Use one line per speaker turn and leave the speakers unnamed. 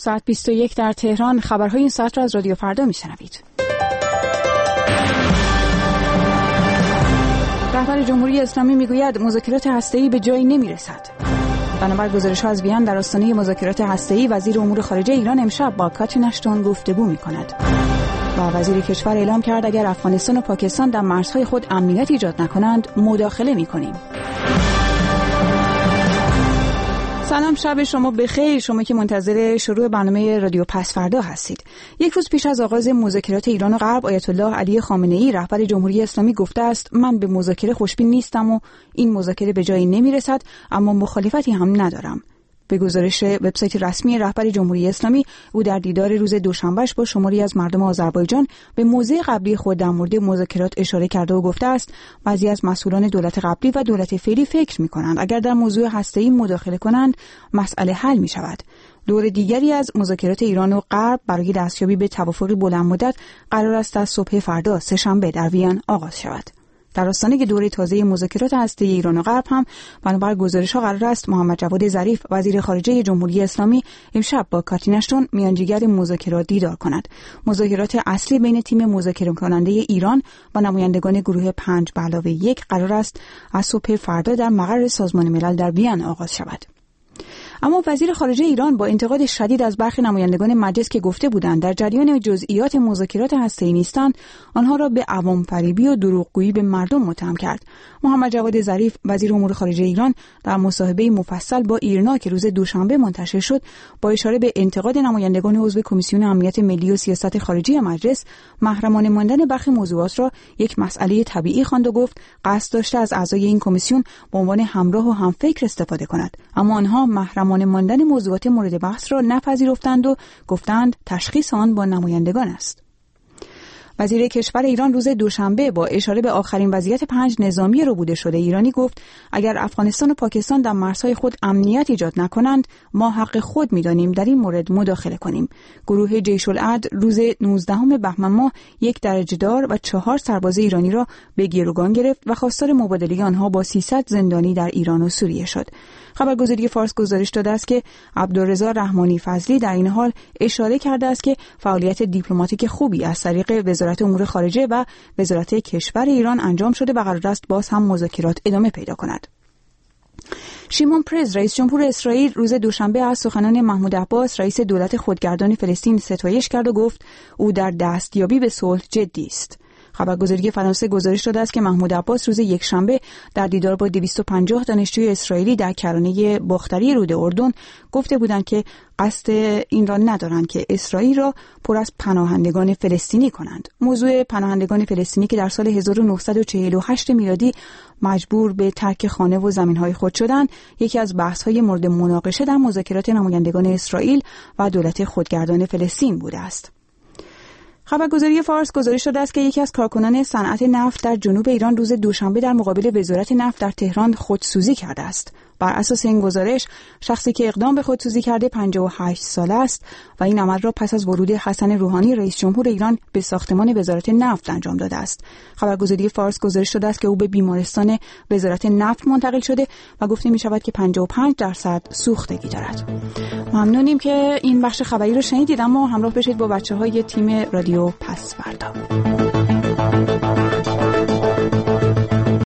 ساعت 21 در تهران. خبرهای این ساعت را از رادیو فردا میشنوید. رهبر جمهوری اسلامی میگوید مذاکرات هسته‌ای به جایی نمیرسد. بنابر گزارش‌ها از وین در آستانه مذاکرات هسته‌ای وزیر امور خارجه ایران امشب با کاترین اشتون گفتگو می‌کند. و وزیر کشور اعلام کرد اگر افغانستان و پاکستان در مرزهای خود امنیت ایجاد نکنند مداخله می‌کنیم. سلام، شب شما بخیر. شما که منتظر شروع برنامه رادیو پس فردا هستید. یک روز پیش از آغاز مذاکرات ایران و غرب، آیت الله علی خامنه‌ای رهبر جمهوری اسلامی گفته است من به مذاکره خوشبین نیستم و این مذاکره به جایی نمیرسد، اما مخالفتی هم ندارم. به گزارش وبسایت رسمی رهبر جمهوری اسلامی، او در دیدار روز دوشنبهش با شماری از مردم آذربایجان به موضع قبلی خود در مورد مذاکرات اشاره کرده و گفته است بعضی از مسئولان دولت قبلی و دولت فعلی فکر می‌کنند اگر در موضوع هسته‌ای مداخله کنند مسئله حل می‌شود. دور دیگری از مذاکرات ایران و غرب برای دستیابی به توافقی بلند مدت قرار است از صبح فردا سه‌شنبه در وین آغاز شود. در آستانه دوره تازه مذاکرات هسته‌ای ایران و غرب هم بنابر گزارش‌ها قرار است محمد جواد ظریف وزیر خارجه جمهوری اسلامی امشب با کاترین اشتون میانجیگر مذاکرات دیدار کند. مذاکرات اصلی بین تیم مذاکره کننده ایران و نمایندگان گروه 5+1 قرار است از صبح فردا در مقر سازمان ملل در وین آغاز شود. اما وزیر خارجه ایران با انتقاد شدید از برخی نمایندگان مجلس که گفته بودند در جریان جزئیات مذاکرات هسته‌ای نیستند، آنها را به عوام فریبی و دروغگویی به مردم متهم کرد. محمد جواد ظریف وزیر امور خارجه ایران در مصاحبه مفصل با ایرنا که روز دوشنبه منتشر شد، با اشاره به انتقاد نمایندگان عضو کمیسیون امنیت ملی و سیاست خارجی مجلس، محرمانه ماندن برخی موضوعات را یک مسئله طبیعی خواند و گفت قصد داشته از اعضای این کمیسیون به عنوان همراه و همفکر استفاده کند، اما آنها محرمانه ماندن موضوعات مورد بحث را نپذیرفتند و گفتند تشخیص آن با نمایندگان است. وزیر کشور ایران روز دوشنبه با اشاره به آخرین وضعیت 5 نظامی ربوده شده ایرانی گفت اگر افغانستان و پاکستان در مرزهای خود امنیت ایجاد نکنند ما حق خود می‌دانیم در این مورد مداخله کنیم. گروه جیش العدل روز 19 بهمن ماه 1 درجه‌دار و 4 سرباز ایرانی را به گروگان گرفت و خواستار مبادله آنها با 300 زندانی در ایران و سوریه شد. خبرگزاری فارس گزارش داده است که عبدالرضا رحمانی فضلی در این حال اشاره کرده است که فعالیت دیپلماتیک خوبی از طریق وزارت امور خارجه و وزارت کشور ایران انجام شده و قرار است باز هم مذاکرات ادامه پیدا کند. شیمون پرز رئیس جمهور اسرائیل روز دوشنبه از سخنان محمود عباس رئیس دولت خودگردان فلسطین ستایش کرد و گفت او در دستیابی به صلح جدی است. خبرگزاری فرانسه گزارش داده است که محمود عباس روز یکشنبه در دیدار با 250 دانشجوی اسرائیلی در کرانه باختری رود اردن گفته بودند که قصد این را ندارند که اسرائیل را پر از پناهندگان فلسطینی کنند. موضوع پناهندگان فلسطینی که در سال 1948 میلادی مجبور به ترک خانه و زمین‌های خود شدند، یکی از بحث‌های مورد مناقشه در مذاکرات نمایندگان اسرائیل و دولت خودگردان فلسطین بوده است. خبرگزاری فارس گزارش داده است که یکی از کارکنان صنعت نفت در جنوب ایران روز دوشنبه در مقابل وزارت نفت در تهران خودسوزی کرده است. بر اساس این گزارش شخصی که اقدام به خودسوزی کرده 58 ساله است و این عمل را پس از ورود حسن روحانی رئیس جمهور ایران به ساختمان وزارت نفت انجام داده است. خبرگزاری فارس گزارش داده است که او به بیمارستان وزارت نفت منتقل شده و گفته می شود که 55% سوختگی دارد. ممنونیم که این بخش خبری رو شنیدید، اما همراه بشید با بچه‌های تیم رادیو پس فردا.